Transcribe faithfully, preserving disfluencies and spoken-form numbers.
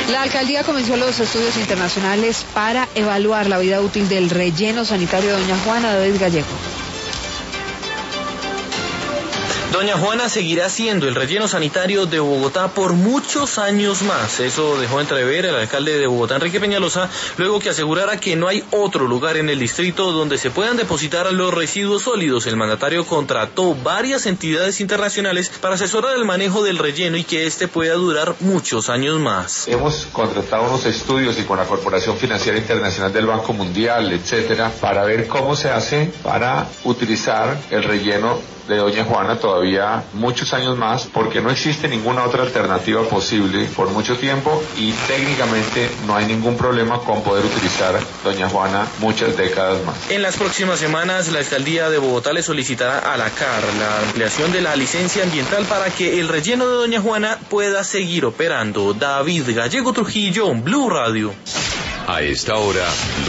La alcaldía comenzó los estudios internacionales para evaluar la vida útil del relleno sanitario de Doña Juana. David Gallego. Doña Juana seguirá siendo el relleno sanitario de Bogotá por muchos años más. Eso dejó entrever el alcalde de Bogotá, Enrique Peñalosa, luego que asegurara que no hay otro lugar en el distrito donde se puedan depositar los residuos sólidos. El mandatario contrató varias entidades internacionales para asesorar el manejo del relleno y que este pueda durar muchos años más. Hemos contratado unos estudios y con la Corporación Financiera Internacional del Banco Mundial, etcétera, para ver cómo se hace para utilizar el relleno de Doña Juana todavía muchos años más, porque no existe ninguna otra alternativa posible por mucho tiempo y técnicamente no hay ningún problema con poder utilizar Doña Juana muchas décadas más. En las próximas semanas la alcaldía de Bogotá le solicitará a la C A R la ampliación de la licencia ambiental para que el relleno de Doña Juana pueda seguir operando. David Gallego Trujillo, Blue Radio. A esta hora